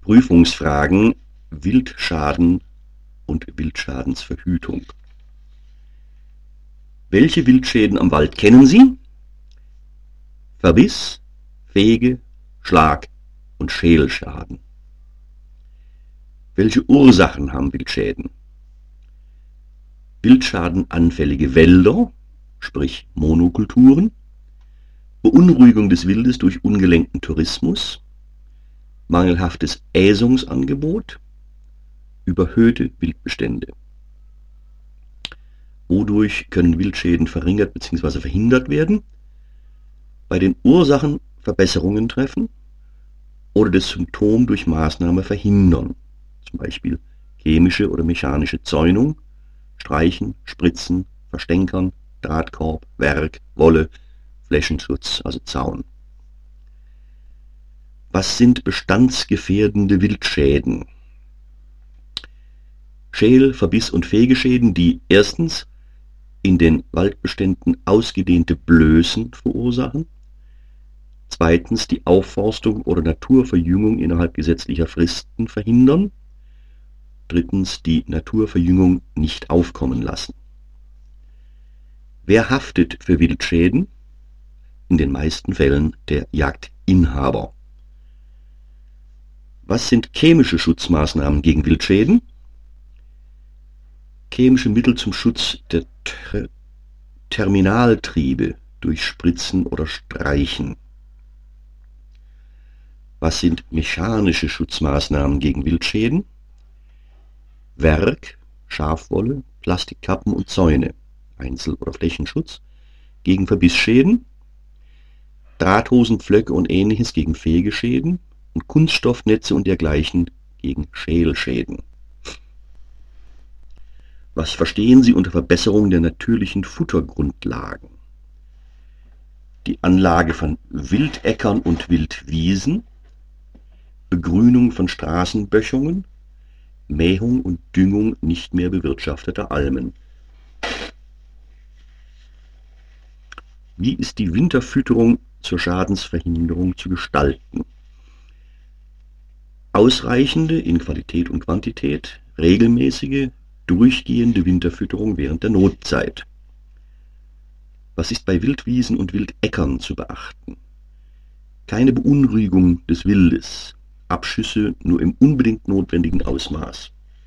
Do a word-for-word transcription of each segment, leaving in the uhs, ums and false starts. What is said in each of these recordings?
Prüfungsfragen Wildschaden und Wildschadensverhütung. Welche Wildschäden am Wald kennen Sie? Verbiss, Fege, Schlag und Schädelschaden. Welche Ursachen haben Wildschäden? Wildschadenanfällige Wälder, sprich Monokulturen, Beunruhigung des Wildes durch ungelenkten Tourismus, mangelhaftes Äsungsangebot, überhöhte Wildbestände. Wodurch können Wildschäden verringert bzw. verhindert werden? Bei den Ursachen Verbesserungen treffen oder das Symptom durch Maßnahme verhindern, zum Beispiel chemische oder mechanische Zäunung, Streichen, Spritzen, Verstänkern, Drahtkorb, Werk, Wolle, Flächenschutz, also Zaun. Was sind bestandsgefährdende Wildschäden? Schäl-, Verbiss- und Fegeschäden, die erstens in den Waldbeständen ausgedehnte Blößen verursachen, zweitens die Aufforstung oder Naturverjüngung innerhalb gesetzlicher Fristen verhindern, drittens die Naturverjüngung nicht aufkommen lassen. Wer haftet für Wildschäden? In den meisten Fällen der Jagdinhaber. Was sind chemische Schutzmaßnahmen gegen Wildschäden? Chemische Mittel zum Schutz der Ter Terminaltriebe durch Spritzen oder Streichen. Was sind mechanische Schutzmaßnahmen gegen Wildschäden? Werk, Schafwolle, Plastikkappen und Zäune, Einzel- oder Flächenschutz gegen Verbissschäden, Drahthosenpflöcke und ähnliches gegen Fegeschäden und Kunststoffnetze und dergleichen gegen Schälschäden. Was verstehen Sie unter Verbesserung der natürlichen Futtergrundlagen? Die Anlage von Wildäckern und Wildwiesen, Begrünung von Straßenböschungen, Mähung und Düngung nicht mehr bewirtschafteter Almen. Wie ist die Winterfütterung zur Schadensverhinderung zu gestalten? Ausreichende in Qualität und Quantität, regelmäßige, durchgehende Winterfütterung während der Notzeit. Was ist bei Wildwiesen und Wildäckern zu beachten? Keine Beunruhigung des Wildes, Abschüsse nur im unbedingt notwendigen Ausmaß.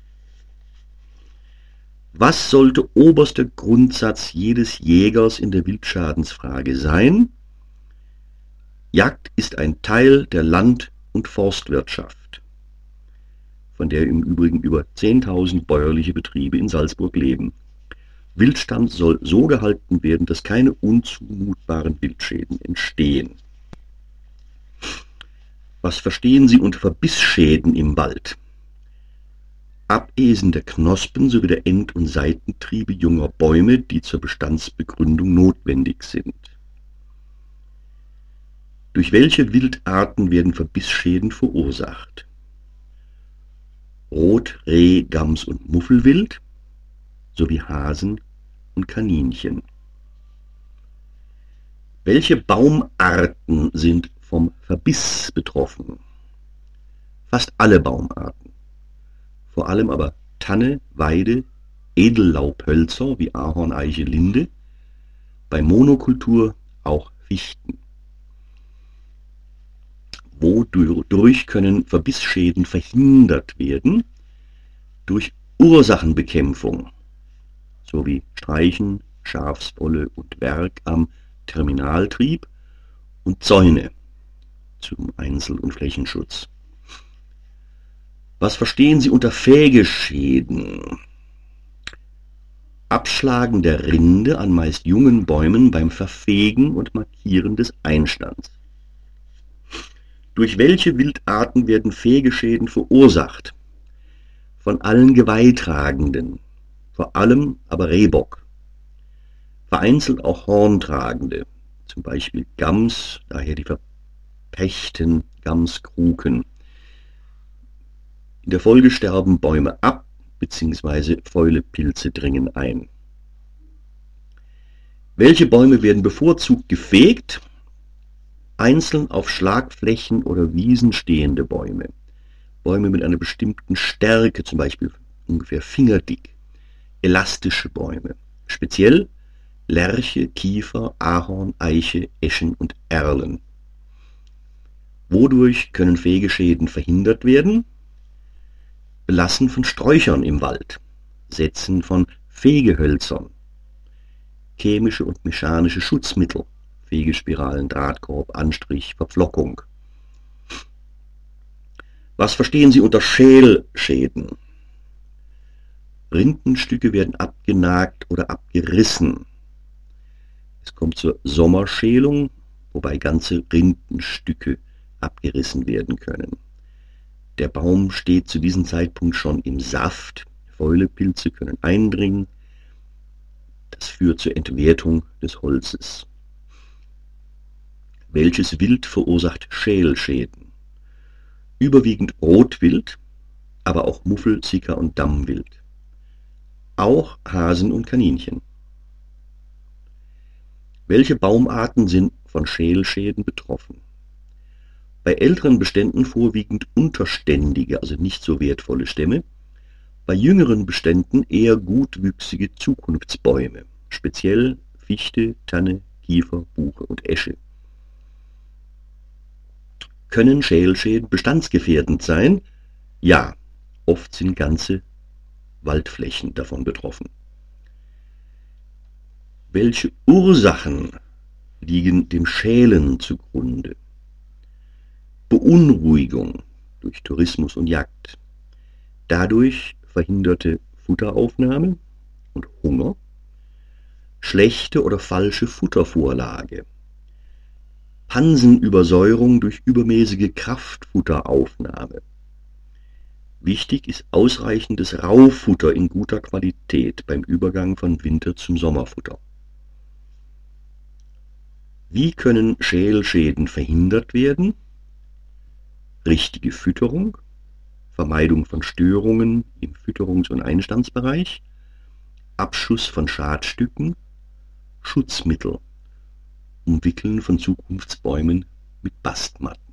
Was sollte oberster Grundsatz jedes Jägers in der Wildschadensfrage sein? Jagd ist ein Teil der Land- und Forstwirtschaft, von der im Übrigen über zehntausend bäuerliche Betriebe in Salzburg leben. Wildstand soll so gehalten werden, dass keine unzumutbaren Wildschäden entstehen. Was verstehen Sie unter Verbissschäden im Wald? Abesen der Knospen sowie der End- und Seitentriebe junger Bäume, die zur Bestandsbegründung notwendig sind. Durch welche Wildarten werden Verbissschäden verursacht? Rot-, Reh-, Gams- und Muffelwild sowie Hasen und Kaninchen. Welche Baumarten sind vom Verbiss betroffen? Fast alle Baumarten. Vor allem aber Tanne, Weide, Edellaubhölzer wie Ahorn, Eiche, Linde, bei Monokultur auch Fichten. Wodurch können Verbissschäden verhindert werden? Durch Ursachenbekämpfung sowie Streichen, Schafswolle und Werk am Terminaltrieb und Zäune zum Einzel- und Flächenschutz. Was verstehen Sie unter Fegeschäden? Abschlagen der Rinde an meist jungen Bäumen beim Verfegen und Markieren des Einstands. Durch welche Wildarten werden Fegeschäden verursacht? Von allen Geweihtragenden, vor allem aber Rehbock. Vereinzelt auch Horntragende, zum Beispiel Gams, daher die verpechten Gamskruken. In der Folge sterben Bäume ab, bzw. Fäulepilze dringen ein. Welche Bäume werden bevorzugt gefegt? Einzeln auf Schlagflächen oder Wiesen stehende Bäume. Bäume mit einer bestimmten Stärke, zum Beispiel ungefähr fingerdick. Elastische Bäume, speziell Lärche, Kiefer, Ahorn, Eiche, Eschen und Erlen. Wodurch können Fegeschäden verhindert werden? Belassen von Sträuchern im Wald, Setzen von Fegehölzern, chemische und mechanische Schutzmittel, Fegespiralen, Drahtkorb, Anstrich, Verflockung. Was verstehen Sie unter Schälschäden? Rindenstücke werden abgenagt oder abgerissen. Es kommt zur Sommerschälung, wobei ganze Rindenstücke abgerissen werden können. Der Baum steht zu diesem Zeitpunkt schon im Saft, Fäulepilze können eindringen, das führt zur Entwertung des Holzes. Welches Wild verursacht Schälschäden? Überwiegend Rotwild, aber auch Muffel, Sika und Dammwild. Auch Hasen und Kaninchen. Welche Baumarten sind von Schälschäden betroffen? Bei älteren Beständen vorwiegend unterständige, also nicht so wertvolle Stämme, bei jüngeren Beständen eher gutwüchsige Zukunftsbäume, speziell Fichte, Tanne, Kiefer, Buche und Esche. Können Schälschäden bestandsgefährdend sein? Ja, oft sind ganze Waldflächen davon betroffen. Welche Ursachen liegen dem Schälen zugrunde? Beunruhigung durch Tourismus und Jagd, dadurch verhinderte Futteraufnahme und Hunger, schlechte oder falsche Futtervorlage, Pansenübersäuerung durch übermäßige Kraftfutteraufnahme. Wichtig ist ausreichendes Raufutter in guter Qualität beim Übergang von Winter zum Sommerfutter. Wie können Schälschäden verhindert werden? Richtige Fütterung, Vermeidung von Störungen im Fütterungs- und Einstandsbereich, Abschuss von Schadstücken, Schutzmittel, Umwickeln von Zukunftsbäumen mit Bastmatten.